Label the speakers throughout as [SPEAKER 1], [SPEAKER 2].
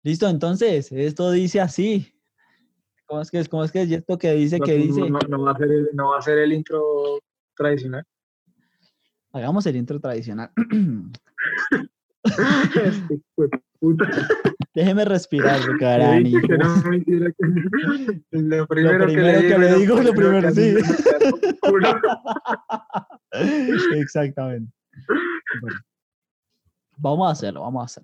[SPEAKER 1] Listo, entonces, esto dice así. ¿Cómo es que es? ¿Y esto que dice, que dice?
[SPEAKER 2] No va a ser el intro tradicional.
[SPEAKER 1] Hagamos el intro tradicional.
[SPEAKER 2] Este hijo de puta.
[SPEAKER 1] Déjeme respirar,
[SPEAKER 2] Le dije
[SPEAKER 1] carajo.
[SPEAKER 2] que no me hiciera que... Lo
[SPEAKER 1] Lo
[SPEAKER 2] primero que le
[SPEAKER 1] primero que
[SPEAKER 2] digo y
[SPEAKER 1] le
[SPEAKER 2] lo
[SPEAKER 1] digo es lo
[SPEAKER 2] primero que
[SPEAKER 1] primero,
[SPEAKER 2] hace
[SPEAKER 1] sí.
[SPEAKER 2] es meter por el culo.
[SPEAKER 1] Exactamente. Bueno, vamos a hacerlo, vamos a hacerlo.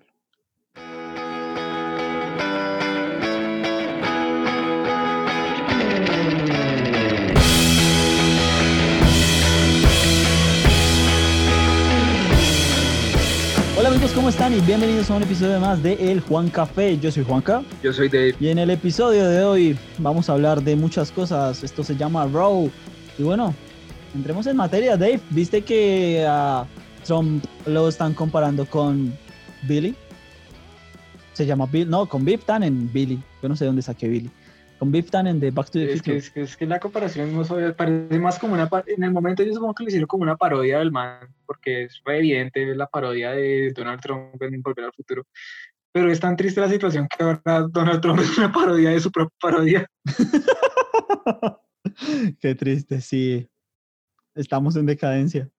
[SPEAKER 1] Hola amigos, ¿cómo están? Y bienvenidos a un episodio más de El Juan Café. Yo soy Juanca.
[SPEAKER 2] Yo soy Dave.
[SPEAKER 1] Y en el episodio de hoy vamos a hablar de muchas cosas. Esto se llama Raw. Y bueno, entremos en materia, Dave. ¿Viste que a Trump lo están comparando con Billy? Se llama Bill, no, con Biff Tannen, Billy. Yo no sé dónde saqué Billy. Con Biff Tannen de Back to the Future.
[SPEAKER 2] Es que la comparación no parece más como una... En el momento yo supongo que lo hicieron como una parodia del man, porque es re evidente la parodia de Donald Trump en Volver al Futuro. Pero es tan triste la situación que ahora Donald Trump es una parodia de su propia parodia.
[SPEAKER 1] Qué triste, sí. Estamos en decadencia.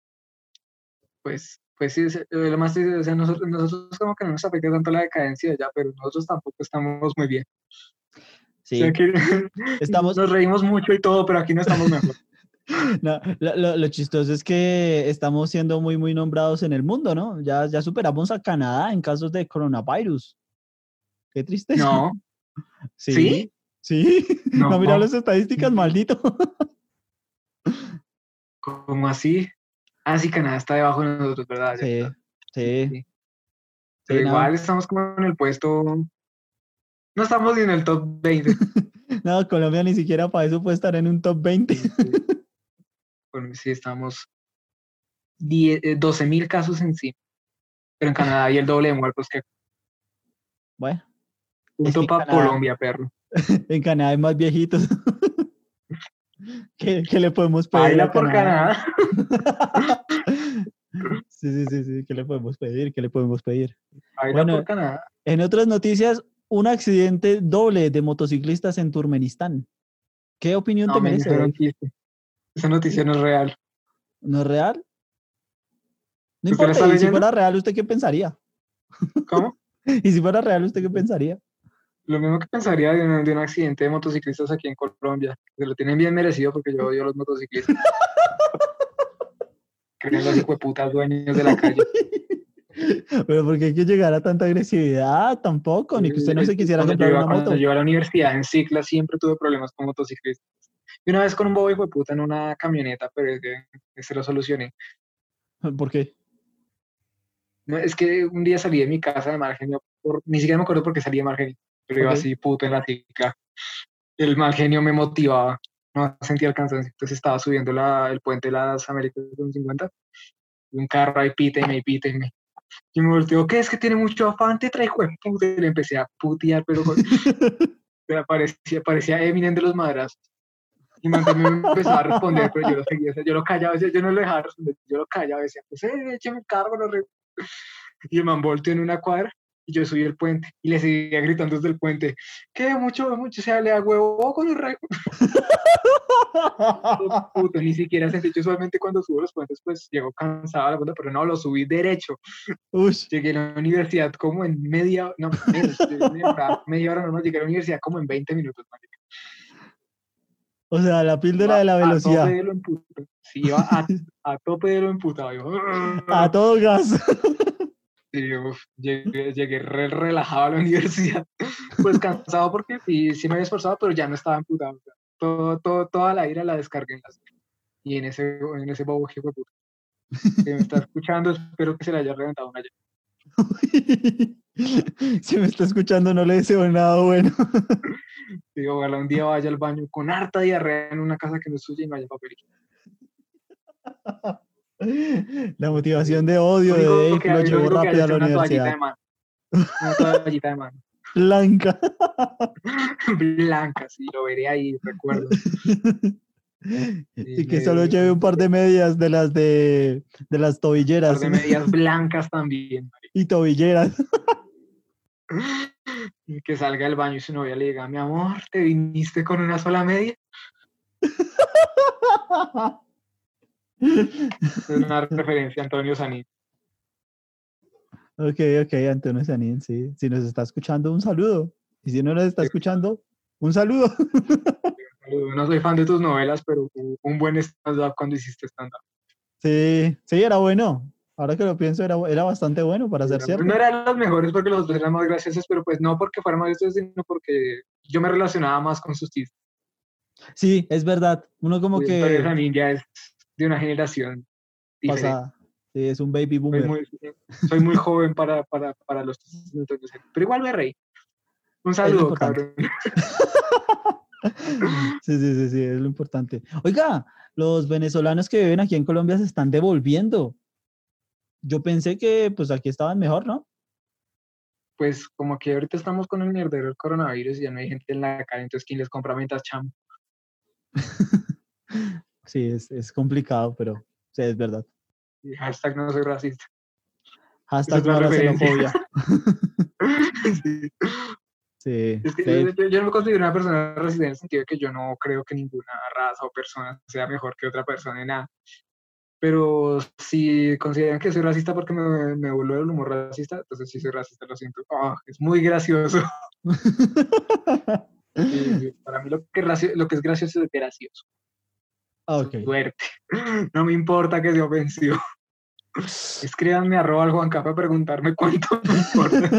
[SPEAKER 2] Pues sí, lo más triste, o sea, nosotros como que no nos afecta tanto la decadencia ya, pero nosotros tampoco estamos muy bien. O sea
[SPEAKER 1] Sí.
[SPEAKER 2] que
[SPEAKER 1] Estamos...
[SPEAKER 2] nos reímos mucho y todo, pero aquí no estamos mejor.
[SPEAKER 1] No, lo chistoso es que estamos siendo muy nombrados en el mundo, ¿no? Ya superamos a Canadá en casos de coronavirus. Qué tristeza.
[SPEAKER 2] No,
[SPEAKER 1] Sí, sí.
[SPEAKER 2] no,
[SPEAKER 1] No, mira las estadísticas, maldito.
[SPEAKER 2] ¿cómo así? Ah, sí, Canadá está debajo de nosotros, ¿verdad? Ya,
[SPEAKER 1] Sí, sí,
[SPEAKER 2] sí. Pero
[SPEAKER 1] sí, no.
[SPEAKER 2] igual estamos como en el puesto, no estamos ni en el top 20.
[SPEAKER 1] No, Colombia ni siquiera para eso puede estar en un top 20.
[SPEAKER 2] Bueno, sí, estamos 12.000 casos en sí, pero en Canadá hay el doble de muertos que
[SPEAKER 1] Bueno, es que
[SPEAKER 2] punto para Colombia, perro.
[SPEAKER 1] En Canadá hay más viejitos. ¿Qué le podemos pedir a
[SPEAKER 2] Baila por
[SPEAKER 1] Canadá?
[SPEAKER 2] Canadá.
[SPEAKER 1] Sí. ¿Qué le podemos pedir? ¿Qué le podemos pedir?
[SPEAKER 2] Baila por
[SPEAKER 1] Bueno,
[SPEAKER 2] Canadá.
[SPEAKER 1] en otras noticias, un accidente doble de motociclistas en Turkmenistán. ¿Qué opinión te
[SPEAKER 2] No, men,
[SPEAKER 1] merece,
[SPEAKER 2] eso era un
[SPEAKER 1] Dave?
[SPEAKER 2] chiste. Esa noticia no es real.
[SPEAKER 1] ¿No es real? No
[SPEAKER 2] ¿Usted la
[SPEAKER 1] importa,
[SPEAKER 2] está
[SPEAKER 1] y si
[SPEAKER 2] leyendo?
[SPEAKER 1] fuera real, ¿usted qué pensaría?
[SPEAKER 2] ¿Cómo?
[SPEAKER 1] Y si fuera real, ¿usted qué pensaría?
[SPEAKER 2] Lo mismo que pensaría de un accidente de motociclistas aquí en Colombia. Que lo tienen bien merecido porque yo odio a los motociclistas. Creen los hijueputas dueños de la calle.
[SPEAKER 1] Pero ¿por qué hay que llegar a tanta agresividad? Tampoco, ni que usted no se quisiera comprar una
[SPEAKER 2] Cuando
[SPEAKER 1] moto.
[SPEAKER 2] yo iba a la universidad en Cicla siempre tuve problemas con motociclistas. Y una vez con un bobo hijueputa en una camioneta, pero es que se lo solucioné.
[SPEAKER 1] ¿Por qué?
[SPEAKER 2] No, es que un día salí de mi casa de mal genio, ni siquiera me acuerdo por qué salí de mal genio, pero iba
[SPEAKER 1] Ok.
[SPEAKER 2] así puto en la Cicla. El mal genio me motivaba, no sentía el cansancio. Entonces estaba subiendo el puente de las Américas con 50, y un carro ahí píteme. Y me volteó, ¿qué es que tiene mucho afán? Te trae puta. Y le empecé a putear, pero parecía Eminem de los madrazos. Y man también me empezaba a responder, pero yo lo seguía, o sea, yo lo callaba, yo no lo dejaba responder, yo lo callaba, decía, pues, écheme el cargo, y el man volteó en una cuadra, y yo subí el puente, y le seguía gritando desde el puente, que mucho, se le da huevo con el rey. Puto, ni siquiera sentí, yo solamente cuando subo los puentes, pues, llego cansado a la puta, pero no, lo subí derecho.
[SPEAKER 1] Ush.
[SPEAKER 2] Llegué a la universidad como en no, menos, media hora no, llegué a la universidad como en 20 minutos, marica.
[SPEAKER 1] O sea, la píldora
[SPEAKER 2] Iba
[SPEAKER 1] de la
[SPEAKER 2] a tope
[SPEAKER 1] velocidad.
[SPEAKER 2] de lo emputado. Sí, iba a tope de lo emputado.
[SPEAKER 1] A todo gas.
[SPEAKER 2] Sí, llegué relajado a la universidad. Pues cansado porque sí me había esforzado, pero ya no estaba emputado. O sea, toda la ira la descargué y en ese bobo que fue puto. Que me está escuchando, espero que se le haya reventado una llave.
[SPEAKER 1] Si me está escuchando, no le deseo nada bueno.
[SPEAKER 2] Digo, ojalá un día vaya al baño con harta diarrea en una casa que no es suya y no haya papel.
[SPEAKER 1] La motivación de odio de
[SPEAKER 2] Único
[SPEAKER 1] Dave
[SPEAKER 2] que
[SPEAKER 1] lo
[SPEAKER 2] hay, lo
[SPEAKER 1] llevó
[SPEAKER 2] único que hay
[SPEAKER 1] rápido a
[SPEAKER 2] es
[SPEAKER 1] la
[SPEAKER 2] una toallita
[SPEAKER 1] universidad.
[SPEAKER 2] de mano. Una toallita de mano.
[SPEAKER 1] Blanca.
[SPEAKER 2] Blanca, sí, lo veré ahí, recuerdo.
[SPEAKER 1] Y
[SPEAKER 2] Y
[SPEAKER 1] que solo lleve un par de medias de las
[SPEAKER 2] un par
[SPEAKER 1] tobilleras.
[SPEAKER 2] de medias blancas también.
[SPEAKER 1] Y tobilleras.
[SPEAKER 2] Y que salga del baño y su novia le diga, mi amor, ¿te viniste con una sola media? Es una referencia a Antonio Sanín.
[SPEAKER 1] Ok, Antonio Sanín, sí. Si nos está escuchando, un saludo. Y si no nos está escuchando, un saludo.
[SPEAKER 2] No soy fan de tus novelas, pero un buen stand-up cuando hiciste stand-up.
[SPEAKER 1] Sí, era bueno. Ahora que lo pienso, era bastante bueno para ser
[SPEAKER 2] No
[SPEAKER 1] cierto.
[SPEAKER 2] eran los mejores porque los otros eran más graciosos, pero pues no porque fueran más graciosos, sino porque yo me relacionaba más con sus chistes.
[SPEAKER 1] Sí, es verdad. Uno como
[SPEAKER 2] Y Antonio
[SPEAKER 1] que
[SPEAKER 2] Sanín ya es de una generación diferente.
[SPEAKER 1] pasa, sí, es un baby
[SPEAKER 2] Soy
[SPEAKER 1] boomer.
[SPEAKER 2] muy, soy muy joven para los chistes de Antonio Sanín, pero igual me reí. Un
[SPEAKER 1] Es lo
[SPEAKER 2] saludo,
[SPEAKER 1] importante.
[SPEAKER 2] cabrón.
[SPEAKER 1] Sí, es lo importante. Oiga, los venezolanos que viven aquí en Colombia se están devolviendo. Yo pensé que pues aquí estaban mejor, ¿no?
[SPEAKER 2] Pues como que ahorita estamos con el mierdero del coronavirus y ya no hay gente en la calle, entonces ¿quién les compra mentas chamo?
[SPEAKER 1] Sí, es complicado, pero sí, es verdad.
[SPEAKER 2] Y hashtag no soy racista. Es
[SPEAKER 1] Hashtag
[SPEAKER 2] otra
[SPEAKER 1] no a la
[SPEAKER 2] referencia.
[SPEAKER 1] xenofobia.
[SPEAKER 2] Sí.
[SPEAKER 1] Sí,
[SPEAKER 2] Es que
[SPEAKER 1] Dave.
[SPEAKER 2] yo no me considero una persona racista en el sentido de que yo no creo que ninguna raza o persona sea mejor que otra persona en nada. Pero si consideran que soy racista porque me burlo del humor racista, entonces sí soy racista, lo siento. Ah, es muy gracioso. Sí, para mí lo que es gracioso es gracioso.
[SPEAKER 1] Ok.
[SPEAKER 2] Suerte. No me importa que sea ofensivo. Escríbanme @ Juan Café a preguntarme cuánto me importa.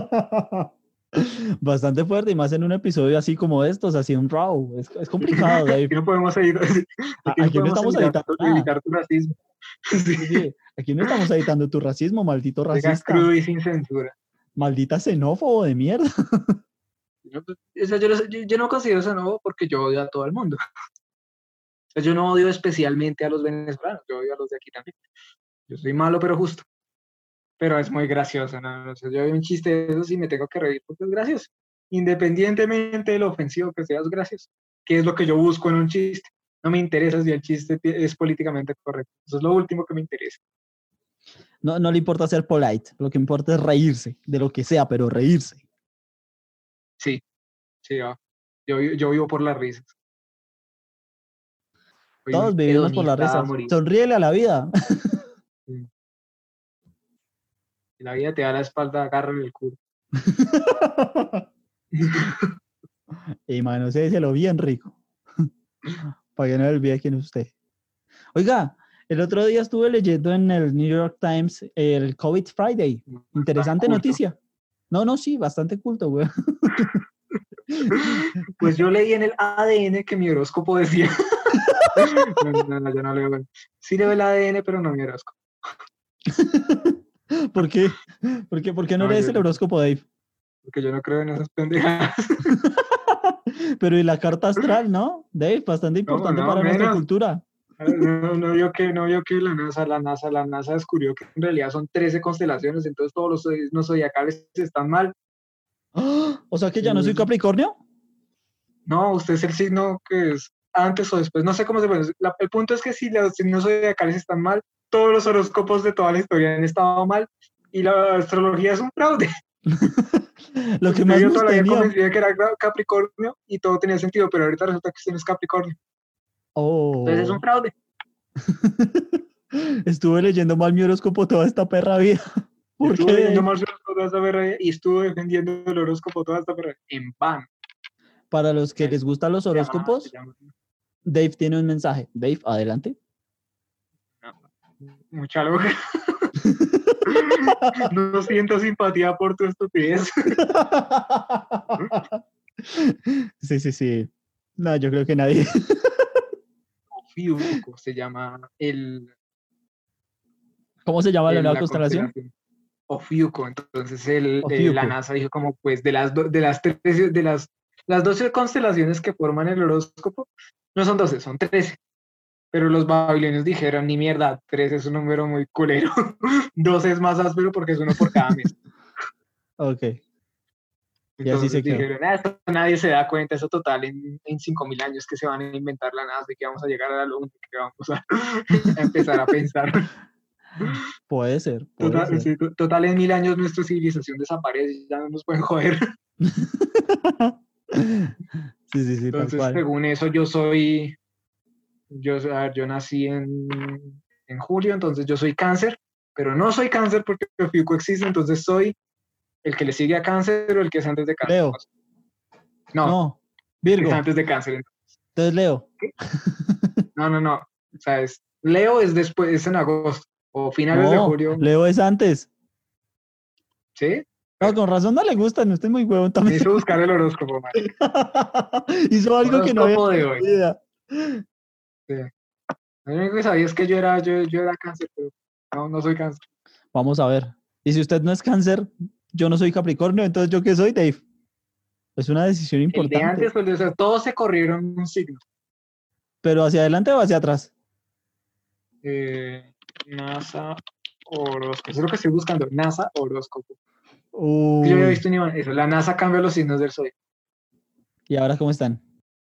[SPEAKER 1] Bastante fuerte y más en un episodio así como estos, así un raw. Es complicado, Dave.
[SPEAKER 2] Aquí no podemos editar, aquí no
[SPEAKER 1] Aquí no
[SPEAKER 2] podemos
[SPEAKER 1] estamos editando nada.
[SPEAKER 2] evitar tu racismo. Sí.
[SPEAKER 1] Sí, aquí no estamos editando tu racismo, maldito
[SPEAKER 2] Llega
[SPEAKER 1] racista.
[SPEAKER 2] crudo y sin censura.
[SPEAKER 1] Maldita xenófobo de mierda.
[SPEAKER 2] No, pues, o sea, yo no considero eso nuevo porque yo odio a todo el mundo. O sea, yo no odio especialmente a los venezolanos, yo odio a los de aquí también. Yo soy malo pero justo. Pero es muy gracioso, ¿no? O sea, yo veo un chiste de esos y me tengo que reír porque es gracioso. Independientemente de lo ofensivo que sea, es gracioso. ¿Qué es lo que yo busco en un chiste? No me interesa si el chiste es políticamente correcto. Eso es lo último que me interesa.
[SPEAKER 1] No le importa ser polite, lo que importa es reírse, de lo que sea, pero reírse.
[SPEAKER 2] Sí, sí, yo vivo por las risas. Soy un
[SPEAKER 1] Todos vivimos por las
[SPEAKER 2] hedonista a
[SPEAKER 1] risas.
[SPEAKER 2] morir.
[SPEAKER 1] Sonríele a la vida.
[SPEAKER 2] Sí. Si la vida te da la espalda, agárrale el culo.
[SPEAKER 1] Y mano, lo bien rico. Para que no olvide quién es usted. Oiga, el otro día estuve leyendo en el New York Times el COVID Friday.
[SPEAKER 2] Tan
[SPEAKER 1] Interesante
[SPEAKER 2] culto.
[SPEAKER 1] noticia. No, sí, bastante culto, güey.
[SPEAKER 2] Pues yo leí en el ADN que mi horóscopo decía. No, yo no leo. Sí leo el ADN, pero no mi horóscopo.
[SPEAKER 1] ¿Por qué? ¿Por qué no
[SPEAKER 2] No,
[SPEAKER 1] lees el horóscopo, Dave?
[SPEAKER 2] porque yo no creo en esas pendejadas.
[SPEAKER 1] Pero y la carta astral, ¿no? Dave, bastante importante
[SPEAKER 2] No,
[SPEAKER 1] para nuestra
[SPEAKER 2] menos.
[SPEAKER 1] cultura.
[SPEAKER 2] No vio que la NASA descubrió que en realidad son 13 constelaciones, entonces todos los signos zodiacales están mal.
[SPEAKER 1] ¡Ah! O sea que ya no soy Capricornio.
[SPEAKER 2] No, usted es el signo que es antes o después, no sé cómo se puede. El punto es que si los signos zodiacales están mal, todos los horóscopos de toda la historia han estado mal y la astrología es un fraude.
[SPEAKER 1] Lo que
[SPEAKER 2] Usted
[SPEAKER 1] más
[SPEAKER 2] vio
[SPEAKER 1] me
[SPEAKER 2] toda la vida
[SPEAKER 1] tenía.
[SPEAKER 2] convencida que era Capricornio y todo tenía sentido, pero ahorita resulta que usted no es Capricornio. Entonces es un
[SPEAKER 1] Oh.
[SPEAKER 2] fraude.
[SPEAKER 1] Estuve leyendo mal mi horóscopo toda esta perra vida. ¿Por
[SPEAKER 2] Estuvo
[SPEAKER 1] qué,
[SPEAKER 2] leyendo
[SPEAKER 1] Dave?
[SPEAKER 2] más horóscopo toda esta perra y estuvo defendiendo el horóscopo toda esta perra en van.
[SPEAKER 1] Para los que les gustan los
[SPEAKER 2] Se
[SPEAKER 1] horóscopos,
[SPEAKER 2] llama,
[SPEAKER 1] Dave tiene un mensaje. Dave, adelante.
[SPEAKER 2] no, mucha loca. No siento simpatía por tu estupidez.
[SPEAKER 1] Sí. No, yo creo que nadie.
[SPEAKER 2] Ofiuco se llama
[SPEAKER 1] ¿Cómo se llama la nueva
[SPEAKER 2] la
[SPEAKER 1] constelación?
[SPEAKER 2] constelación. Ofiuco. Entonces la
[SPEAKER 1] Ofiuco.
[SPEAKER 2] NASA dijo como pues las 12 constelaciones que forman el horóscopo, no son 12, son 13. Pero los babilonios dijeron, ni mierda, 13 es un número muy culero. 12 es más áspero porque es uno por cada mes.
[SPEAKER 1] Ok. Y así se
[SPEAKER 2] Entonces
[SPEAKER 1] quedó.
[SPEAKER 2] dijeron, esto nadie se da cuenta, eso total en 5.000 años que se van a inventar la NASA, que vamos a llegar a la luna, que vamos a empezar a pensar.
[SPEAKER 1] Puede ser.
[SPEAKER 2] Total, sí, total, en 1.000 años nuestra civilización desaparece y ya no nos pueden joder.
[SPEAKER 1] Sí, tal
[SPEAKER 2] Entonces,
[SPEAKER 1] cual.
[SPEAKER 2] según eso, a ver, yo nací en julio, entonces yo soy cáncer, pero no soy cáncer porque Fiuco existe, entonces soy el que le sigue a cáncer o el que es antes de cáncer.
[SPEAKER 1] Leo.
[SPEAKER 2] No,
[SPEAKER 1] No,
[SPEAKER 2] el que es
[SPEAKER 1] Virgo.
[SPEAKER 2] antes de cáncer.
[SPEAKER 1] Entonces Leo.
[SPEAKER 2] ¿Qué? No. O sea, Leo es después, es en agosto o finales de
[SPEAKER 1] No,
[SPEAKER 2] julio.
[SPEAKER 1] Leo es antes.
[SPEAKER 2] ¿Sí?
[SPEAKER 1] No, con razón no le gusta, no estoy muy huevón
[SPEAKER 2] Me
[SPEAKER 1] también.
[SPEAKER 2] hizo buscar el horóscopo, marica.
[SPEAKER 1] Hizo algo que no había
[SPEAKER 2] Horóscopo
[SPEAKER 1] hecho
[SPEAKER 2] de
[SPEAKER 1] en
[SPEAKER 2] hoy.
[SPEAKER 1] su vida.
[SPEAKER 2] Sí. Lo único que sabía es que yo era cáncer, pero no soy cáncer.
[SPEAKER 1] Vamos a ver. Y si usted no es cáncer, yo no soy Capricornio, entonces ¿yo qué soy, Dave? Es una decisión
[SPEAKER 2] El de
[SPEAKER 1] importante.
[SPEAKER 2] antes, o sea, todos se corrieron un signo.
[SPEAKER 1] ¿Pero hacia adelante o hacia atrás?
[SPEAKER 2] NASA horóscopo. Eso es lo que estoy buscando. NASA horóscopo. Yo había
[SPEAKER 1] Uy,
[SPEAKER 2] visto eso. La NASA cambia los signos del zodiaco.
[SPEAKER 1] ¿y ahora cómo están?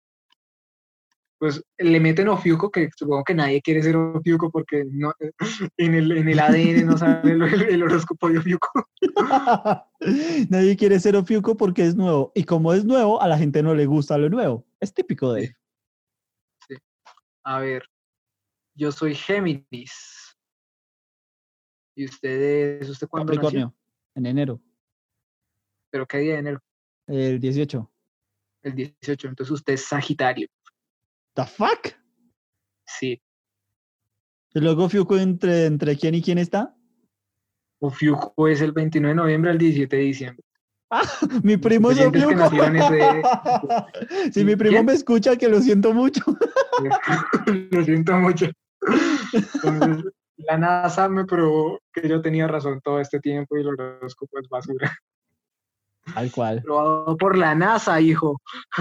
[SPEAKER 2] Pues le meten Ofiuco, que supongo que nadie quiere ser Ofiuco porque no, en el ADN no sale el horóscopo de Ofiuco.
[SPEAKER 1] Nadie quiere ser Ofiuco porque es nuevo. Y como es nuevo, a la gente no le gusta lo nuevo. Es típico,
[SPEAKER 2] Sí,
[SPEAKER 1] Dave.
[SPEAKER 2] sí. A ver, yo soy Géminis. ¿Y usted cuándo nació?
[SPEAKER 1] Capricornio, en enero,
[SPEAKER 2] ¿Pero qué día de enero?
[SPEAKER 1] el 18.
[SPEAKER 2] El 18. Entonces usted es Sagitario.
[SPEAKER 1] ¿The fuck?
[SPEAKER 2] Sí.
[SPEAKER 1] ¿Y luego Fiuco entre quién y quién está?
[SPEAKER 2] Ofiuco es el 29 de noviembre al 17 de diciembre.
[SPEAKER 1] Mi
[SPEAKER 2] Los
[SPEAKER 1] primo es
[SPEAKER 2] oyentes que
[SPEAKER 1] Ofiuco.
[SPEAKER 2] nacieron ese...
[SPEAKER 1] Si mi primo
[SPEAKER 2] ¿Quién?
[SPEAKER 1] me escucha, que lo siento mucho.
[SPEAKER 2] Lo siento mucho. Entonces, la NASA me probó que yo tenía razón todo este tiempo y el horóscopo es basura.
[SPEAKER 1] Tal cual.
[SPEAKER 2] Probado por la NASA, hijo.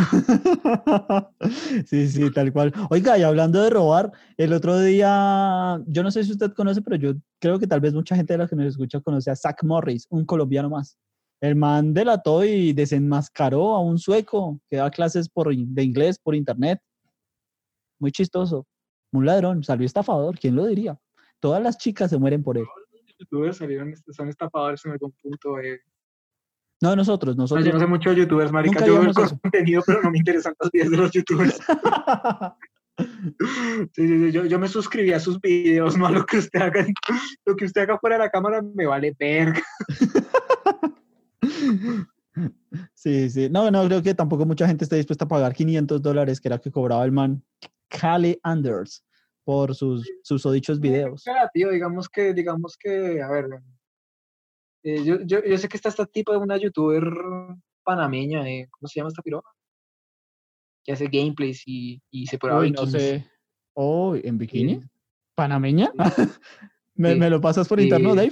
[SPEAKER 1] Sí, tal cual. Oiga, y hablando de robar, el otro día, yo no sé si usted conoce, pero yo creo que tal vez mucha gente de la que nos escucha conoce a Zach Morris, un colombiano más. El man delató y desenmascaró a un sueco que da clases de inglés por internet. Muy chistoso. Un ladrón, salió estafador, ¿quién lo diría? Todas las chicas se mueren por él.
[SPEAKER 2] Los youtubers son estafadores en algún punto.
[SPEAKER 1] No,
[SPEAKER 2] No, yo
[SPEAKER 1] nosotros
[SPEAKER 2] no sé mucho de youtubers, marica.
[SPEAKER 1] nunca
[SPEAKER 2] Yo veo el
[SPEAKER 1] haríamos eso.
[SPEAKER 2] contenido, pero no me interesan las vidas de los youtubers. Sí, yo me suscribí a sus videos, no a lo que usted haga. Lo que usted haga fuera de la cámara me vale verga.
[SPEAKER 1] Sí. No, creo que tampoco mucha gente está dispuesta a pagar $500, que era que cobraba el man Cali Anders por sus susodichos videos.
[SPEAKER 2] Tío, digamos que, a ver, yo sé que está esta tipo de una youtuber panameña, ¿cómo se llama esta piroja? Que hace gameplays y se prueba
[SPEAKER 1] Uy, no
[SPEAKER 2] bikinis.
[SPEAKER 1] sé. Oh, ¿en bikini?
[SPEAKER 2] Eh,
[SPEAKER 1] ¿Panameña?
[SPEAKER 2] sí,
[SPEAKER 1] ¿Me
[SPEAKER 2] sí.
[SPEAKER 1] lo pasas por interno, Dave?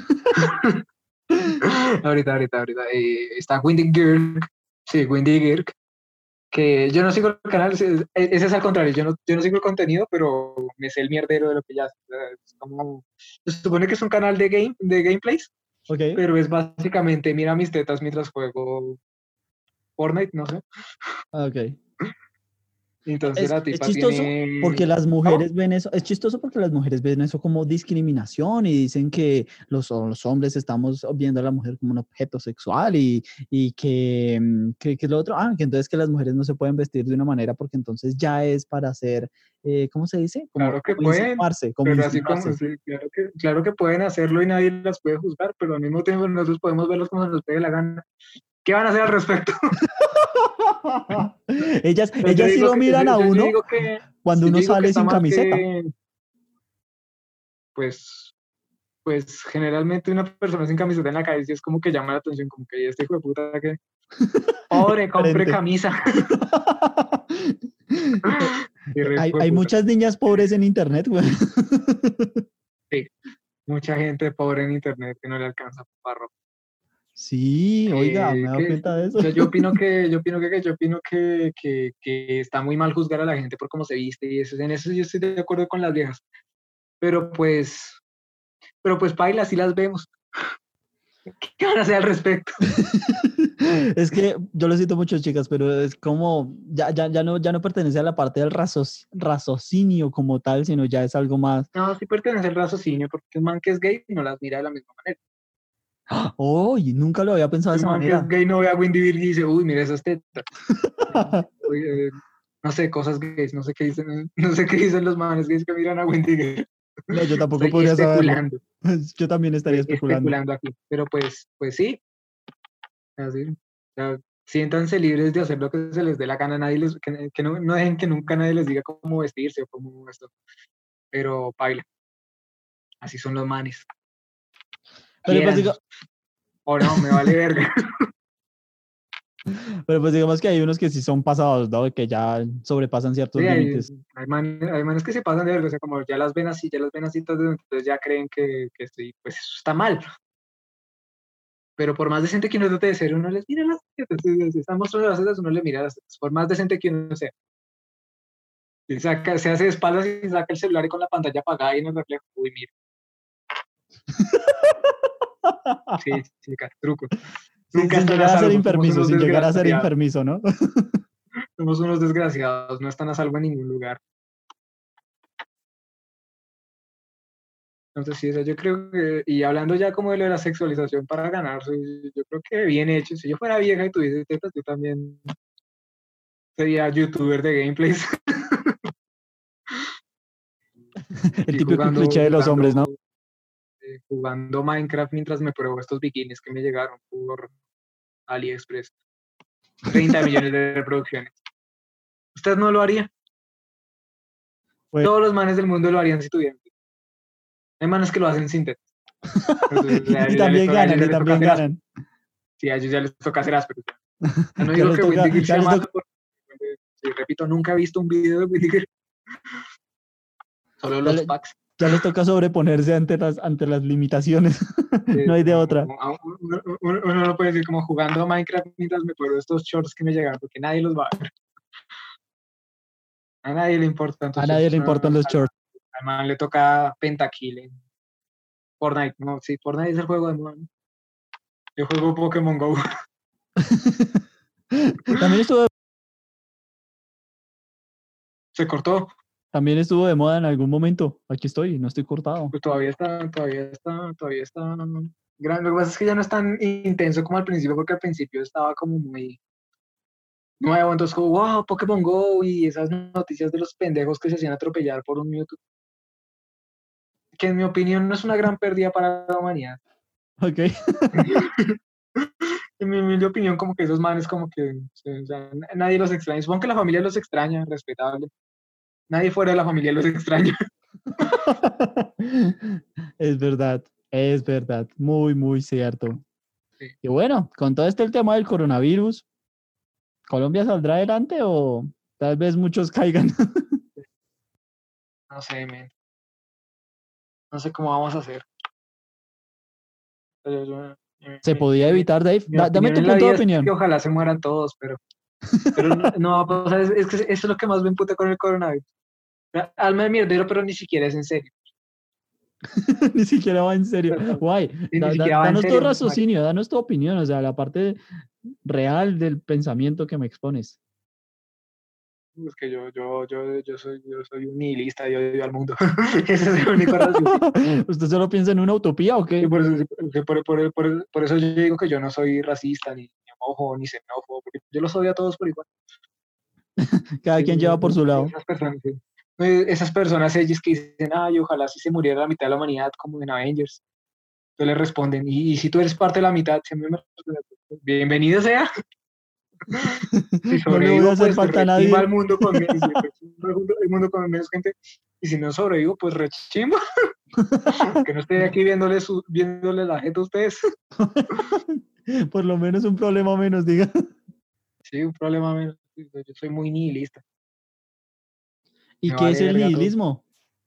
[SPEAKER 2] Ahorita. Está Windy Girl, sí, Windy Girl, que yo no sigo el canal, ese es al contrario, yo no sigo el contenido, pero me sé el mierdero de lo que ella hace. O sea, es como, se supone que es un canal de gameplays,
[SPEAKER 1] Ok,
[SPEAKER 2] pero es básicamente mira mis tetas mientras juego Fortnite, no sé.
[SPEAKER 1] ok.
[SPEAKER 2] Entonces
[SPEAKER 1] Es,
[SPEAKER 2] la
[SPEAKER 1] es
[SPEAKER 2] tipa
[SPEAKER 1] chistoso porque
[SPEAKER 2] tiene...
[SPEAKER 1] las
[SPEAKER 2] ¿Cómo?
[SPEAKER 1] mujeres ven eso, es chistoso porque las mujeres ven eso como discriminación y dicen que los hombres estamos viendo a la mujer como un objeto sexual y que es lo otro, que entonces que las mujeres no se pueden vestir de una manera porque entonces ya es para hacer, ¿cómo se dice? Como,
[SPEAKER 2] Claro que
[SPEAKER 1] como
[SPEAKER 2] pueden,
[SPEAKER 1] insinuarse, como
[SPEAKER 2] pero así como,
[SPEAKER 1] insinuarse.
[SPEAKER 2] sí, claro que pueden hacerlo y nadie las puede juzgar, pero al mismo tiempo nosotros podemos verlos como se nos pegue la gana. ¿Qué van a hacer al respecto?
[SPEAKER 1] Ellas,
[SPEAKER 2] Yo
[SPEAKER 1] ellas sí
[SPEAKER 2] digo
[SPEAKER 1] lo
[SPEAKER 2] que,
[SPEAKER 1] miran a
[SPEAKER 2] yo
[SPEAKER 1] uno
[SPEAKER 2] digo que,
[SPEAKER 1] cuando
[SPEAKER 2] yo
[SPEAKER 1] uno
[SPEAKER 2] digo que
[SPEAKER 1] sale
[SPEAKER 2] está
[SPEAKER 1] sin
[SPEAKER 2] mal
[SPEAKER 1] camiseta.
[SPEAKER 2] que, pues generalmente una persona sin camiseta en la calle sí es como que llama la atención, como que este hijo de puta que, pobre, compre
[SPEAKER 1] Diferente.
[SPEAKER 2] camisa. Y re hijo de
[SPEAKER 1] Hay
[SPEAKER 2] puta.
[SPEAKER 1] muchas niñas pobres en internet, güey.
[SPEAKER 2] Sí, mucha gente pobre en internet que no le alcanza para ropa.
[SPEAKER 1] Sí, oiga, me he dado cuenta de eso.
[SPEAKER 2] Yo opino que está muy mal juzgar a la gente por cómo se viste y eso. En eso yo estoy de acuerdo con las viejas. Pero pues, paila, sí las vemos. ¿Qué van a hacer al respecto?
[SPEAKER 1] Es que yo lo siento mucho, chicas, pero es como ya no pertenece a la parte del raciocinio como tal, sino ya es algo más.
[SPEAKER 2] No, sí pertenece al raciocinio, porque un man que es gay no las mira de la misma manera.
[SPEAKER 1] Oh, y nunca lo había pensado de
[SPEAKER 2] El
[SPEAKER 1] esa
[SPEAKER 2] man que es
[SPEAKER 1] manera.
[SPEAKER 2] gay no ve a Wendy Virg y dice, uy, mira esas tetas. Uy, no sé, cosas gays, no sé qué dicen, no sé qué dicen los manes gays que miran a Wendy Virg.
[SPEAKER 1] No, yo tampoco
[SPEAKER 2] Estoy
[SPEAKER 1] podría saberlo.
[SPEAKER 2] especulando,
[SPEAKER 1] Yo también estaría
[SPEAKER 2] estoy
[SPEAKER 1] especulando.
[SPEAKER 2] especulando aquí. Pero pues sí, así. O sea, siéntanse libres de hacer lo que se les dé la gana, nadie les, que no dejen que nunca nadie les diga cómo vestirse o cómo esto. Pero paila, así son los manes.
[SPEAKER 1] Pero pues,
[SPEAKER 2] Quieran o no, me vale verga.
[SPEAKER 1] pero pues digamos que hay unos que sí son pasados, ¿no? Que ya sobrepasan ciertos
[SPEAKER 2] Sí,
[SPEAKER 1] límites.
[SPEAKER 2] hay manes que se pasan de verga, o sea, como ya las ven así, entonces ya creen que sí, pues eso está mal. Pero por más decente que uno trate de ser, uno les mira las tetas, si están mostrando las tetas, uno le mira las tetas, por más decente que uno sea. Y saca, se hace de espaldas y saca el celular y con la pantalla apagada y en el reflejo, uy, mira, sí, chica, truco. Nunca
[SPEAKER 1] Sin
[SPEAKER 2] están a
[SPEAKER 1] llegar a ser
[SPEAKER 2] salvo, somos
[SPEAKER 1] enfermizo,
[SPEAKER 2] unos
[SPEAKER 1] sin llegar a ser
[SPEAKER 2] desgraciados,
[SPEAKER 1] enfermizo, ¿no?
[SPEAKER 2] somos unos desgraciados, no están a salvo en ningún lugar. Entonces, sí, o sea, yo creo que, y hablando ya como de lo de la sexualización para ganarse, yo creo que bien hecho. Si yo fuera vieja y tuviese tetas, yo también sería youtuber de gameplays
[SPEAKER 1] El
[SPEAKER 2] y
[SPEAKER 1] típico cliché de los hombres, ¿no?
[SPEAKER 2] jugando Minecraft mientras me pruebo estos bikinis que me llegaron por AliExpress. 30 millones de reproducciones. ¿Usted no lo haría?
[SPEAKER 1] Pues,
[SPEAKER 2] Todos los manes del mundo lo harían si tuvieran. Hay manes que lo hacen sin tetas. Entonces,
[SPEAKER 1] y
[SPEAKER 2] a
[SPEAKER 1] también
[SPEAKER 2] ellos
[SPEAKER 1] ganan,
[SPEAKER 2] ya
[SPEAKER 1] y
[SPEAKER 2] les toca
[SPEAKER 1] también
[SPEAKER 2] hacer áspero.
[SPEAKER 1] ganan.
[SPEAKER 2] Sí, a ellos ya les toca hacer áspero. Ya no
[SPEAKER 1] Ya
[SPEAKER 2] digo
[SPEAKER 1] les
[SPEAKER 2] que
[SPEAKER 1] toca,
[SPEAKER 2] Wendy
[SPEAKER 1] ya
[SPEAKER 2] sea
[SPEAKER 1] les
[SPEAKER 2] malo,
[SPEAKER 1] toca,
[SPEAKER 2] porque, sí, repito, nunca he visto un video de Wendy, solo
[SPEAKER 1] ya,
[SPEAKER 2] los packs.
[SPEAKER 1] ya les toca sobreponerse ante las limitaciones. No hay de otra.
[SPEAKER 2] Uno no puede decir como jugando a Minecraft mientras me pruebo estos shorts que me llegaron, porque nadie los va a ver. A nadie le importan
[SPEAKER 1] A
[SPEAKER 2] estos
[SPEAKER 1] nadie
[SPEAKER 2] shorts.
[SPEAKER 1] le
[SPEAKER 2] No,
[SPEAKER 1] importan los shorts.
[SPEAKER 2] al man le toca Pentakill en Fortnite. No, sí, Fortnite es el juego de moda, ¿no? Yo juego Pokémon Go.
[SPEAKER 1] También estuvo,
[SPEAKER 2] Se cortó.
[SPEAKER 1] también estuvo de moda en algún momento. Aquí estoy, no estoy cortado.
[SPEAKER 2] Pues todavía está grande. Lo que pasa es que ya no es tan intenso como al principio, porque al principio estaba como muy nuevo. Entonces, como, wow, Pokémon Go y esas noticias de los pendejos que se hacían atropellar por un Mewtwo, que en mi opinión no es una gran pérdida para la humanidad.
[SPEAKER 1] Ok.
[SPEAKER 2] En mi humilde opinión, como que esos manes, como que o sea, nadie los extraña. Supongo que la familia los extraña, respetable. Nadie fuera de la familia los extraña.
[SPEAKER 1] Es verdad, es verdad. Muy, muy cierto.
[SPEAKER 2] Sí,
[SPEAKER 1] Y bueno, con todo este el tema del coronavirus, ¿Colombia saldrá adelante o tal vez muchos caigan?
[SPEAKER 2] no sé, men. No sé cómo vamos a hacer. Pero
[SPEAKER 1] ¿Se podía evitar, Dave?
[SPEAKER 2] mi
[SPEAKER 1] Dame
[SPEAKER 2] opinión
[SPEAKER 1] tu
[SPEAKER 2] en la
[SPEAKER 1] punto de
[SPEAKER 2] vida es que
[SPEAKER 1] opinión.
[SPEAKER 2] ojalá se mueran todos, pero no, no va a pasar. Es que eso es lo que más me emputa con el coronavirus. Alma de mierdero, pero ni siquiera es en serio.
[SPEAKER 1] Ni siquiera va en serio. Guay,
[SPEAKER 2] Y ni siquiera va en
[SPEAKER 1] danos tu
[SPEAKER 2] serio, marica.
[SPEAKER 1] raciocinio, danos tu opinión, o sea, la parte real del pensamiento que me expones.
[SPEAKER 2] Es que yo soy un nihilista, yo odio al mundo. Ese es el único raciocinio.
[SPEAKER 1] ¿Usted solo piensa en una utopía o
[SPEAKER 2] Y
[SPEAKER 1] qué?
[SPEAKER 2] por eso, por eso yo digo que yo no soy racista, ni homófobo, ni xenófobo, porque yo los odio a todos por igual.
[SPEAKER 1] Cada quien lleva por su lado.
[SPEAKER 2] Esas personas, sí. Esas personas ellos que dicen, ay, ojalá si se muriera la mitad de la humanidad como en Avengers. Entonces le responden, y si tú eres parte de la mitad, bienvenido sea. Si
[SPEAKER 1] No le voy a
[SPEAKER 2] sobrevivo,
[SPEAKER 1] hacer
[SPEAKER 2] pues
[SPEAKER 1] falta a
[SPEAKER 2] rechimba
[SPEAKER 1] nadie.
[SPEAKER 2] el mundo con el mundo con menos gente. Y si no sobrevivo, pues rechimba. Que no esté aquí viéndole la jeta a ustedes.
[SPEAKER 1] Por lo menos un problema menos, diga.
[SPEAKER 2] Sí, un problema menos. Yo soy muy nihilista.
[SPEAKER 1] ¿Y
[SPEAKER 2] Me
[SPEAKER 1] qué es
[SPEAKER 2] vale
[SPEAKER 1] el
[SPEAKER 2] verga todo.
[SPEAKER 1] nihilismo?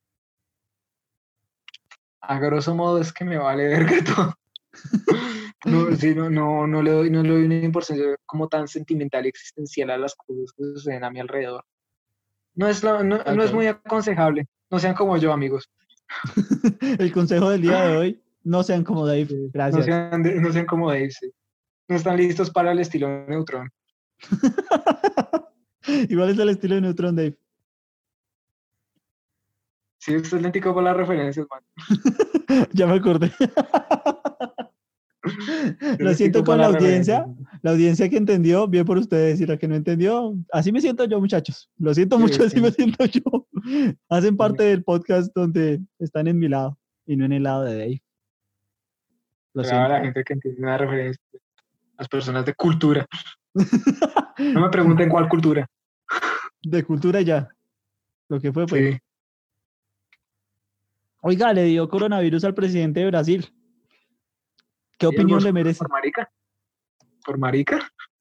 [SPEAKER 2] A grosso modo es que me vale verga todo. No, sí, no le doy una importancia como tan sentimental y existencial a las cosas que suceden a mi alrededor. No es
[SPEAKER 1] Ok.
[SPEAKER 2] muy aconsejable. No sean como yo, amigos.
[SPEAKER 1] El consejo del día de hoy, no sean como Dave. Gracias.
[SPEAKER 2] No sean como Dave. Sí. No están listos para el estilo Neutron.
[SPEAKER 1] Igual es el estilo de Neutron, Dave.
[SPEAKER 2] Sí, excelente para las referencias, man.
[SPEAKER 1] Ya me acordé. Lo siento con la audiencia que entendió, bien por ustedes, y la que no entendió, así me siento yo, muchachos. Lo siento mucho, así me siento yo. Hacen parte del podcast donde están en mi lado y no en el lado de Dave. Lo siento.
[SPEAKER 2] La gente que entiende una referencia. Las personas de cultura. No me pregunten cuál cultura.
[SPEAKER 1] De cultura ya. Lo que fue.
[SPEAKER 2] Sí.
[SPEAKER 1] Oiga, le dio coronavirus al presidente de Brasil. ¿Qué opinión le merece?
[SPEAKER 2] ¿Por marica? ¿Por marica?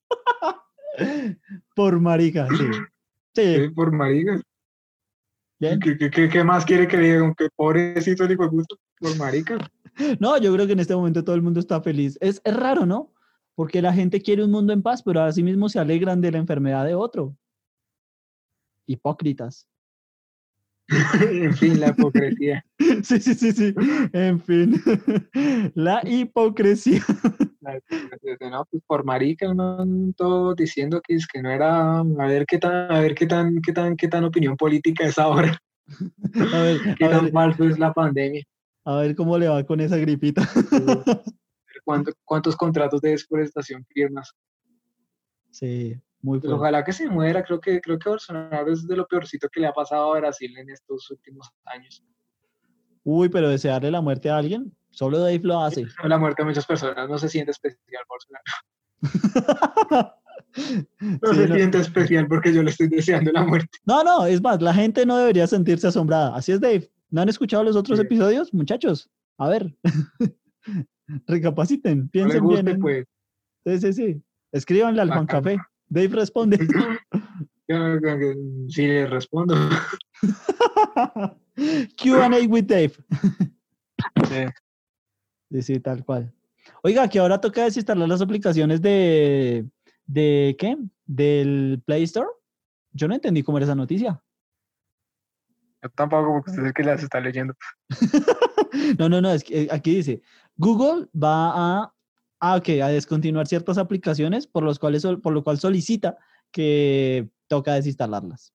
[SPEAKER 1] Por marica, sí.
[SPEAKER 2] Sí, por marica. ¿Qué más quiere que le digan? Que pobrecito el hijo de puta, por marica.
[SPEAKER 1] No, yo creo que en este momento todo el mundo está feliz. Es raro, ¿no? Porque la gente quiere un mundo en paz, pero así mismo se alegran de la enfermedad de otro. Hipócritas.
[SPEAKER 2] En fin, la hipocresía.
[SPEAKER 1] Sí. En fin. La hipocresía.
[SPEAKER 2] No, pues por marica, man, todo diciendo que es que no era, a ver qué tan opinión política es ahora.
[SPEAKER 1] A ver,
[SPEAKER 2] qué tan falso es la pandemia.
[SPEAKER 1] A ver cómo le va con esa gripita.
[SPEAKER 2] ¿Cuántos contratos de deforestación firmas?
[SPEAKER 1] Sí, muy fuerte.
[SPEAKER 2] Ojalá que se muera. Creo que Bolsonaro es de lo peorcito que le ha pasado a Brasil en estos últimos años.
[SPEAKER 1] Uy, pero desearle la muerte a alguien, solo Dave lo hace.
[SPEAKER 2] La muerte de muchas personas, no se siente especial Bolsonaro. No se siente especial porque yo le estoy deseando la muerte.
[SPEAKER 1] No, es más, la gente no debería sentirse asombrada. Así es, Dave. ¿No han escuchado los otros episodios, muchachos? A ver, recapaciten, piensen
[SPEAKER 2] no le guste,
[SPEAKER 1] bien.
[SPEAKER 2] Pues.
[SPEAKER 1] Sí. Escríbanle al Juan Café. Dave responde.
[SPEAKER 2] Sí, le respondo.
[SPEAKER 1] Q&A with Dave.
[SPEAKER 2] Sí.
[SPEAKER 1] Sí, tal cual. Oiga, que ahora toca desinstalar las aplicaciones ¿de qué? ¿Del Play Store? Yo no entendí cómo era esa noticia.
[SPEAKER 2] Yo tampoco, porque usted es el que las está leyendo.
[SPEAKER 1] No, es que aquí dice, Google va a descontinuar ciertas aplicaciones por lo cual solicita que toca desinstalarlas.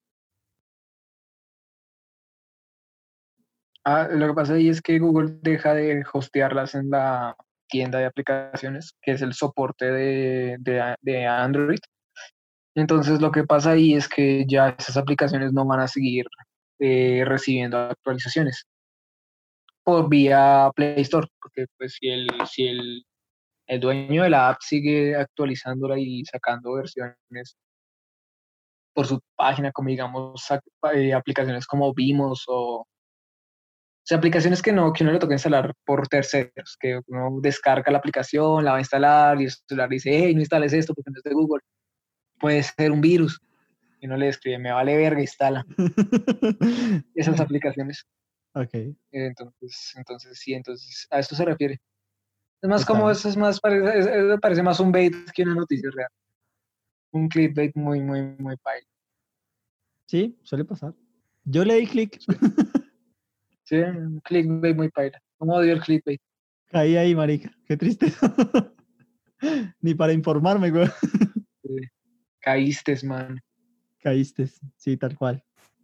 [SPEAKER 2] Lo que pasa ahí es que Google deja de hostearlas en la tienda de aplicaciones, que es el soporte de Android. Entonces lo que pasa ahí es que ya esas aplicaciones no van a seguir recibiendo actualizaciones por vía Play Store, porque pues si el dueño de la app sigue actualizándola y sacando versiones por su página, como digamos aplicaciones como Vimos o sea, aplicaciones que no le toca instalar por terceros, que uno descarga la aplicación, la va a instalar y el celular dice, hey, no instales esto porque no es de Google, puede ser un virus. Y uno le escribe, me vale verga, instala esas aplicaciones.
[SPEAKER 1] Ok.
[SPEAKER 2] Entonces a esto se refiere. Es más como eso, parece más un bait que una noticia real. Un clickbait muy, muy, muy paila.
[SPEAKER 1] Sí, suele pasar. Yo le di clic.
[SPEAKER 2] Sí, un clickbait muy paila. ¿Cómo odio el clickbait?
[SPEAKER 1] Caí ahí, marica. Qué triste. Ni para informarme, güey.
[SPEAKER 2] Sí. Caíste, man.
[SPEAKER 1] Caíste, sí, tal cual.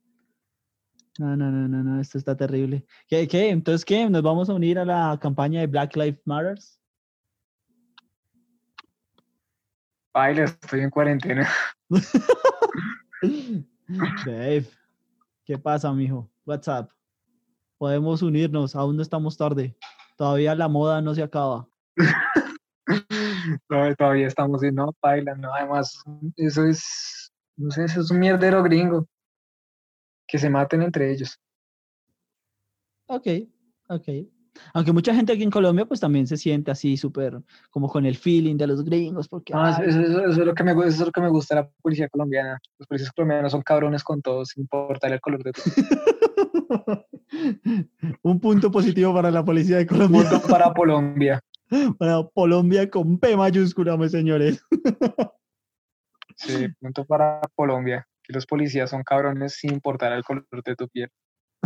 [SPEAKER 1] No, esto está terrible. ¿Qué? Entonces, ¿qué? ¿Nos vamos a unir a la campaña de Black Lives Matter?
[SPEAKER 2] Paila, estoy en cuarentena.
[SPEAKER 1] Dave, ¿qué pasa, mijo? What's up? Podemos unirnos, aún no estamos tarde. Todavía la moda no se acaba.
[SPEAKER 2] Todavía estamos en no, paila, no, además, eso es, no sé, eso es un mierdero gringo. Que se maten entre ellos.
[SPEAKER 1] Ok. Aunque mucha gente aquí en Colombia pues también se siente así súper como con el feeling de los gringos porque...
[SPEAKER 2] No, eso es lo que me gusta de la policía colombiana. Los policías colombianos son cabrones con todos, sin importar el color de todo.
[SPEAKER 1] Un punto positivo para la policía de Colombia.
[SPEAKER 2] Un punto para Colombia.
[SPEAKER 1] Para Colombia con P mayúscula, mis señores.
[SPEAKER 2] Sí, punto para Colombia. Que los policías son cabrones sin importar el color de tu piel.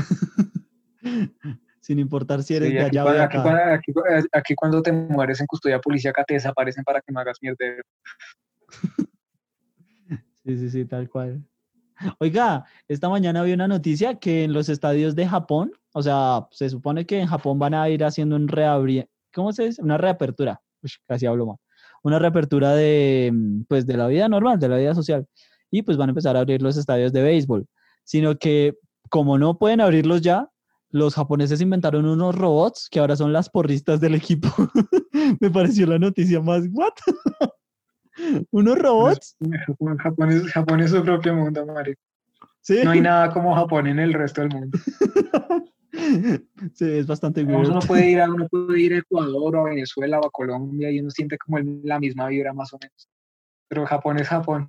[SPEAKER 1] Sin importar si eres
[SPEAKER 2] sí,
[SPEAKER 1] de allá o de acá.
[SPEAKER 2] Aquí cuando te mueres en custodia policíaca te desaparecen para que no hagas mierda.
[SPEAKER 1] Sí, tal cual. Oiga, esta mañana vi una noticia que en los estadios de Japón, o sea, se supone que en Japón van a ir haciendo ¿cómo se dice? Una reapertura casi hablo mal, una reapertura de, pues, de la vida normal, de la vida social. Y pues van a empezar a abrir los estadios de béisbol. Sino que como no pueden abrirlos ya, los japoneses inventaron unos robots que ahora son las porristas del equipo. Me pareció la noticia más, ¿what? ¿Unos robots?
[SPEAKER 2] Japón es su propio mundo, marica.
[SPEAKER 1] Sí.
[SPEAKER 2] No hay nada como Japón en el resto del mundo.
[SPEAKER 1] Sí, es bastante
[SPEAKER 2] Digamos,
[SPEAKER 1] weird.
[SPEAKER 2] uno puede ir a Ecuador o a Venezuela o a Colombia y uno siente como la misma vibra más o menos. Pero Japón es Japón.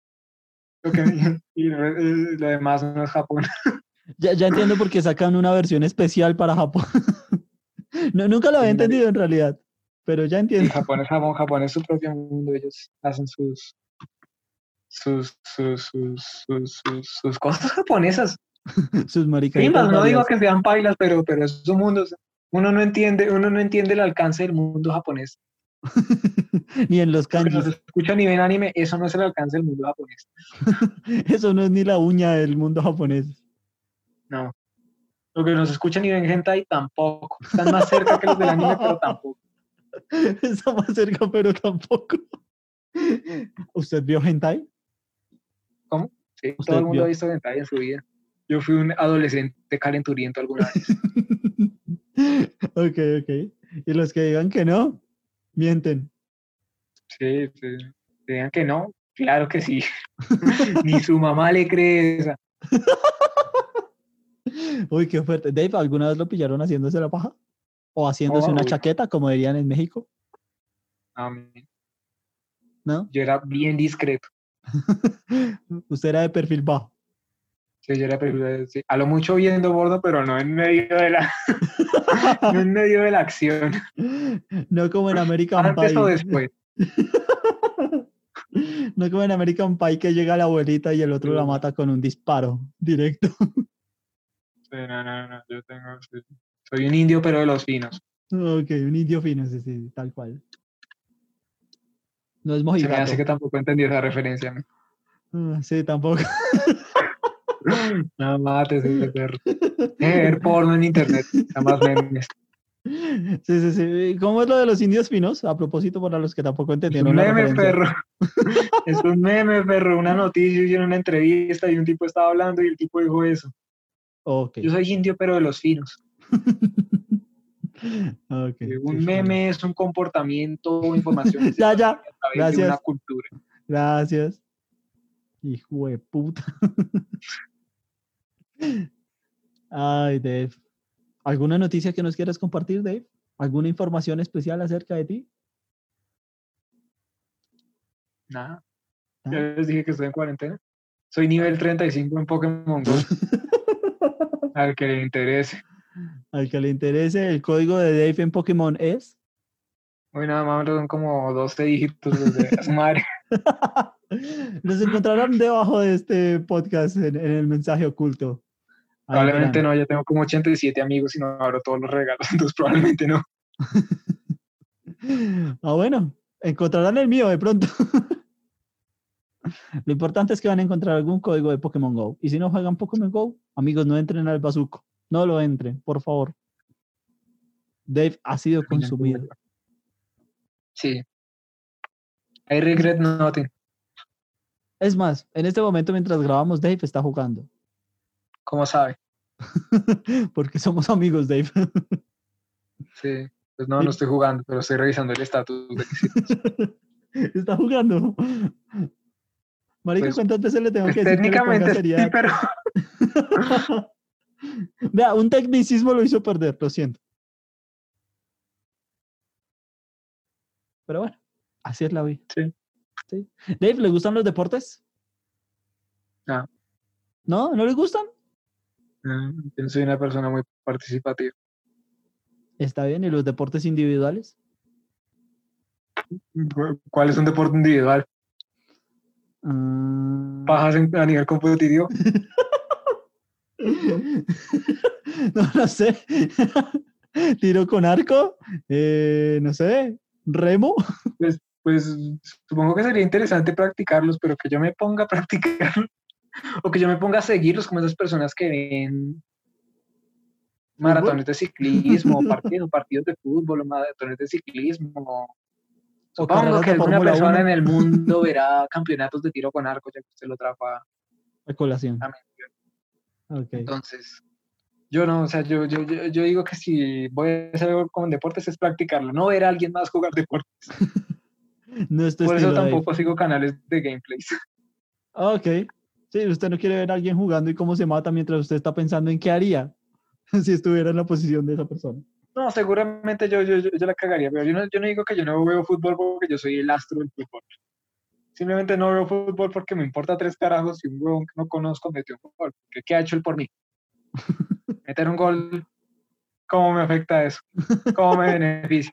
[SPEAKER 2] Y lo demás no es Japón.
[SPEAKER 1] Ya entiendo por qué sacan una versión especial para Japón. No, nunca lo había entendido en realidad, pero ya
[SPEAKER 2] Y
[SPEAKER 1] entiendo.
[SPEAKER 2] Japón es Japón, Japón es su propio mundo. Ellos hacen sus cosas japonesas.
[SPEAKER 1] Sus
[SPEAKER 2] Sí,
[SPEAKER 1] maricaditas
[SPEAKER 2] más no digo
[SPEAKER 1] varias.
[SPEAKER 2] que sean pailas, pero es su mundo. O sea, uno no entiende el alcance del mundo japonés.
[SPEAKER 1] Ni en los
[SPEAKER 2] Los que nos
[SPEAKER 1] kanjis.
[SPEAKER 2] escuchan y ven anime, eso no es el alcance del mundo japonés.
[SPEAKER 1] Eso no es ni la uña del mundo japonés.
[SPEAKER 2] No. Los que nos escuchan y ven hentai tampoco. Están más cerca que los del anime, pero tampoco.
[SPEAKER 1] Está más cerca, pero tampoco. ¿Usted vio hentai?
[SPEAKER 2] ¿Cómo? Sí, todo
[SPEAKER 1] ¿Usted
[SPEAKER 2] el mundo ha
[SPEAKER 1] vio?
[SPEAKER 2] visto hentai en su vida. Yo fui un adolescente calenturiento alguna vez.
[SPEAKER 1] Ok. Y los que digan que no, mienten.
[SPEAKER 2] Sí, sí. Digan que no, claro que sí. Ni su mamá le cree esa.
[SPEAKER 1] Uy, qué fuerte. Dave, ¿alguna vez lo pillaron haciéndose la paja? ¿O haciéndose
[SPEAKER 2] Oh,
[SPEAKER 1] una
[SPEAKER 2] uy,
[SPEAKER 1] chaqueta, como dirían en México?
[SPEAKER 2] no,
[SPEAKER 1] ¿No?
[SPEAKER 2] yo era bien discreto.
[SPEAKER 1] Usted era de perfil bajo.
[SPEAKER 2] Sí, yo era sí, a lo mucho viendo bordo, pero no en medio de la, no en medio de la acción.
[SPEAKER 1] No como en American
[SPEAKER 2] Antes o
[SPEAKER 1] Pie.
[SPEAKER 2] después.
[SPEAKER 1] No como en American Pie que llega la abuelita y el otro la
[SPEAKER 2] Sí,
[SPEAKER 1] mata con un disparo directo.
[SPEAKER 2] no, yo tengo, sí. Soy un indio, pero de los finos.
[SPEAKER 1] Ok, un indio fino, sí, sí, tal cual. No es
[SPEAKER 2] Se me hace
[SPEAKER 1] mojigato.
[SPEAKER 2] que tampoco entendí esa referencia, ¿no?
[SPEAKER 1] Sí, tampoco.
[SPEAKER 2] No mates ese perro. Ver porno en internet, jamás memes.
[SPEAKER 1] Sí. ¿Cómo es lo de los indios finos? A propósito, para los que tampoco
[SPEAKER 2] Es un
[SPEAKER 1] entendieron la
[SPEAKER 2] meme,
[SPEAKER 1] referencia.
[SPEAKER 2] perro. Es un meme, perro. Una noticia y una entrevista y un tipo estaba hablando y el tipo dijo eso.
[SPEAKER 1] Ok.
[SPEAKER 2] Yo soy indio, pero de los finos.
[SPEAKER 1] Ok, sí,
[SPEAKER 2] Un
[SPEAKER 1] está bien.
[SPEAKER 2] meme es un comportamiento o información que se
[SPEAKER 1] Ya.
[SPEAKER 2] transmite a través de una
[SPEAKER 1] Gracias.
[SPEAKER 2] cultura.
[SPEAKER 1] Gracias. Hijo de puta. Ay, Dave. ¿Alguna noticia que nos quieras compartir, Dave? ¿Alguna información especial acerca de ti?
[SPEAKER 2] Nada. Ya
[SPEAKER 1] ¿Ah?
[SPEAKER 2] les dije que estoy en cuarentena. Soy nivel 35 en Pokémon Go. Al que le interese.
[SPEAKER 1] Al que le interese, el código de Dave en Pokémon es.
[SPEAKER 2] Hoy nada más son como 12 dígitos desde a su madre.
[SPEAKER 1] Los encontrarán debajo de este podcast en el mensaje oculto. Ahí
[SPEAKER 2] Probablemente
[SPEAKER 1] verán.
[SPEAKER 2] no, ya tengo como 87 amigos y no abro todos los regalos, entonces probablemente no.
[SPEAKER 1] Bueno, encontrarán el mío de pronto. Lo importante es que van a encontrar algún código de Pokémon Go. Y si no juegan Pokémon Go, amigos, no entren al bazuco. No lo entren, por favor. Dave ha sido consumido.
[SPEAKER 2] Sí, I regret nothing.
[SPEAKER 1] Es más, en este momento mientras grabamos, Dave está jugando.
[SPEAKER 2] ¿Cómo sabe?
[SPEAKER 1] Porque somos amigos, Dave.
[SPEAKER 2] Sí, pues no, no estoy jugando, pero estoy revisando el estatus de mis sitios.
[SPEAKER 1] Está jugando. Marica,
[SPEAKER 2] Pues,
[SPEAKER 1] ¿cuántas veces le tengo
[SPEAKER 2] pues
[SPEAKER 1] que decir que le ponga
[SPEAKER 2] técnicamente sí,
[SPEAKER 1] seriedad?
[SPEAKER 2] pero
[SPEAKER 1] Vea, un tecnicismo lo hizo perder, lo siento. Pero bueno, así es la vida.
[SPEAKER 2] sí.
[SPEAKER 1] ¿Sí? Dave, ¿le gustan los deportes?
[SPEAKER 2] No,
[SPEAKER 1] ¿No? ¿No le gustan?
[SPEAKER 2] yo soy una persona muy participativa.
[SPEAKER 1] Está bien. ¿Y los deportes individuales?
[SPEAKER 2] ¿Cuál es un deporte individual?
[SPEAKER 1] Mm.
[SPEAKER 2] ¿Pajas a nivel competitivo?
[SPEAKER 1] No sé. Tiro con arco. No sé. Remo.
[SPEAKER 2] Pues supongo que sería interesante practicarlos, pero que yo me ponga a practicar o que yo me ponga a seguirlos como esas personas que ven
[SPEAKER 1] ¿Fútbol?
[SPEAKER 2] maratones de ciclismo, partidos de fútbol, o maratones de ciclismo,
[SPEAKER 1] O
[SPEAKER 2] Supongo
[SPEAKER 1] carreras
[SPEAKER 2] que
[SPEAKER 1] de
[SPEAKER 2] alguna
[SPEAKER 1] Fórmula
[SPEAKER 2] persona
[SPEAKER 1] 1
[SPEAKER 2] en el mundo verá campeonatos de tiro con arco, ya que usted lo trajo
[SPEAKER 1] a colación.
[SPEAKER 2] a mención.
[SPEAKER 1] Ok.
[SPEAKER 2] Entonces, yo no, o sea, yo digo que si voy a hacer algo con deportes es practicarlo, no ver a alguien más jugar deportes.
[SPEAKER 1] No es tu
[SPEAKER 2] Por eso
[SPEAKER 1] estilo, Dave.
[SPEAKER 2] tampoco sigo canales de gameplays.
[SPEAKER 1] Ok. Sí, usted no quiere ver a alguien jugando y cómo se mata mientras usted está pensando en qué haría si estuviera en la posición de esa persona.
[SPEAKER 2] No, seguramente yo la cagaría, pero yo no digo que yo no veo fútbol porque yo soy el astro del fútbol. Simplemente no veo fútbol porque me importa tres carajos si un huevón que no conozco metió un gol. ¿Qué ha hecho él por mí? Meter un gol, ¿cómo me afecta eso? ¿Cómo me beneficia?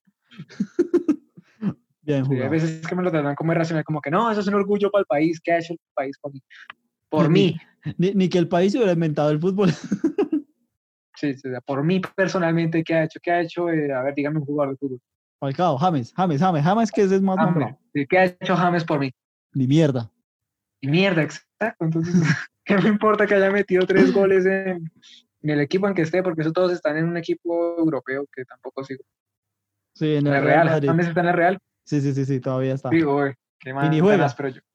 [SPEAKER 1] Bien
[SPEAKER 2] Sí, hay
[SPEAKER 1] jugado.
[SPEAKER 2] veces que me lo tratan como irracional, como que no, eso es un orgullo para el país. ¿Qué ha hecho el país por mí? Por
[SPEAKER 1] Ni,
[SPEAKER 2] mí.
[SPEAKER 1] ni que el país hubiera inventado el fútbol.
[SPEAKER 2] Sí, sí, por mí personalmente, ¿qué ha hecho? ¿Qué ha hecho? A ver, dígame un jugador de fútbol.
[SPEAKER 1] Falcao, James, que ese es más
[SPEAKER 2] James.
[SPEAKER 1] nombrado.
[SPEAKER 2] Sí, ¿qué ha hecho James por mí?
[SPEAKER 1] Ni mierda.
[SPEAKER 2] Y mierda, exacto. Entonces, ¿qué me importa que haya metido 3 goles en el equipo en que esté? Porque eso todos están en un equipo europeo que tampoco sigo.
[SPEAKER 1] Sí, en
[SPEAKER 2] En
[SPEAKER 1] el
[SPEAKER 2] el
[SPEAKER 1] Real
[SPEAKER 2] Real.
[SPEAKER 1] Madrid.
[SPEAKER 2] ¿Dónde está en el Real?
[SPEAKER 1] Sí, todavía está.
[SPEAKER 2] Digo, güey, qué
[SPEAKER 1] Y ni
[SPEAKER 2] man tan
[SPEAKER 1] juega.
[SPEAKER 2] áspero yo.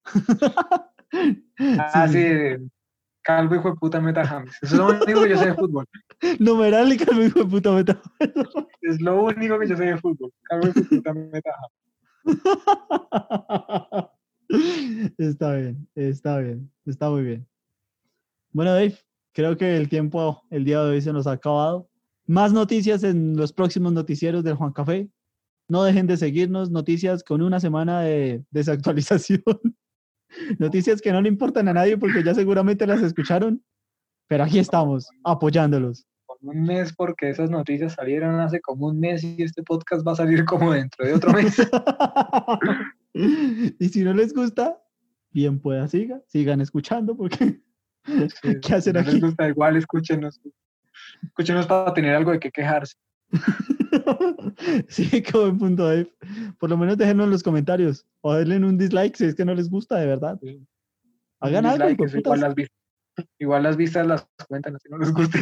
[SPEAKER 1] Sí,
[SPEAKER 2] Ah, sí, calvo hijo de puta meta James. Eso es lo único que yo sé de fútbol.
[SPEAKER 1] Numeral y calvo, hijo de puta meta.
[SPEAKER 2] Es lo único que yo sé de fútbol. Calvo hijo de puta meta James.
[SPEAKER 1] Está bien, está muy bien. Bueno, Dave, creo que el tiempo el día de hoy se nos ha acabado. Más noticias en los próximos noticieros del Juan Café. No dejen de seguirnos, noticias con una semana de desactualización. Noticias que no le importan a nadie porque ya seguramente las escucharon, pero aquí estamos, apoyándolos.
[SPEAKER 2] Por un mes, porque esas noticias salieron hace como un mes y este podcast va a salir como dentro de otro mes.
[SPEAKER 1] Y si no les gusta, bien pueda, sigan escuchando porque
[SPEAKER 2] Sí,
[SPEAKER 1] ¿qué
[SPEAKER 2] si
[SPEAKER 1] hacen
[SPEAKER 2] no les
[SPEAKER 1] aquí?
[SPEAKER 2] gusta, igual escúchenos. Escúchenos para tener algo de qué quejarse.
[SPEAKER 1] Sí, qué buen punto, Dave. Por lo menos déjenlo en los comentarios o denle un dislike si es que no les gusta de verdad.
[SPEAKER 2] Sí. Un
[SPEAKER 1] Hagan algo,
[SPEAKER 2] dislike,
[SPEAKER 1] hijo de
[SPEAKER 2] eso igual
[SPEAKER 1] putas.
[SPEAKER 2] igual las vistas las cuentan, así no les guste.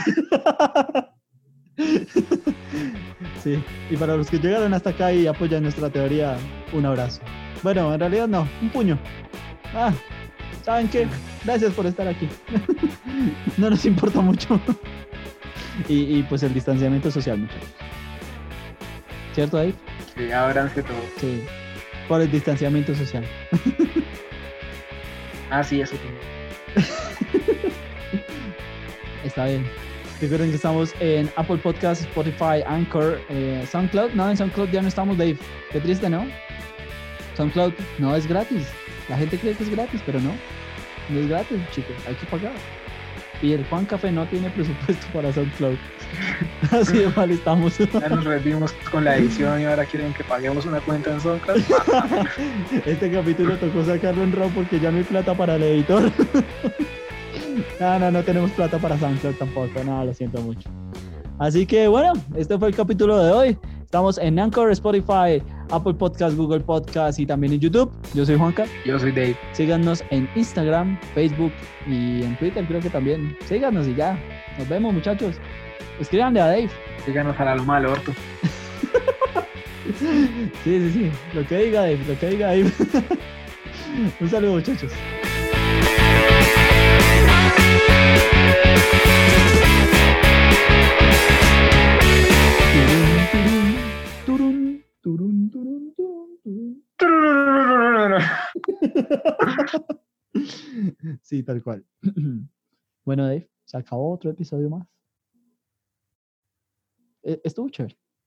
[SPEAKER 1] Sí, y para los que llegaron hasta acá y apoyan nuestra teoría, un abrazo. Bueno, en realidad no, un puño. Ah, ¿saben qué? Gracias por estar aquí. No nos importa mucho. Y pues el distanciamiento social, muchachos. ¿Cierto, Dave?
[SPEAKER 2] Sí, ábranse todo.
[SPEAKER 1] Sí, por el distanciamiento social.
[SPEAKER 2] Ah, sí, eso también.
[SPEAKER 1] Está bien. Recuerden que estamos en Apple Podcasts, Spotify, Anchor, SoundCloud. No, en SoundCloud ya no estamos, Dave. Qué triste, ¿no? SoundCloud no es gratis. La gente cree que es gratis, pero no. No es gratis, chicos. Hay que pagar. Y el Juan Café no tiene presupuesto para SoundCloud. Así de mal estamos.
[SPEAKER 2] Ya nos rendimos con la edición y ahora quieren que paguemos una cuenta en SoundCloud.
[SPEAKER 1] Este capítulo tocó sacarlo en RAW porque ya no hay plata para el editor. No tenemos plata para SoundCloud tampoco. No, lo siento mucho. Así que bueno, este fue el capítulo de hoy. Estamos en Anchor, Spotify, Apple Podcast, Google Podcast y también en YouTube. Yo soy Juanca.
[SPEAKER 2] Yo soy Dave.
[SPEAKER 1] Síganos en Instagram, Facebook y en Twitter creo que también. Síganos y ya. Nos vemos, muchachos. Escríbanle a Dave.
[SPEAKER 2] Síganos a la loma del orto.
[SPEAKER 1] Sí. Lo que diga Dave. Un saludo, muchachos. Sí, tal cual. Bueno, Dave, se acabó otro episodio más. Estuvo chévere.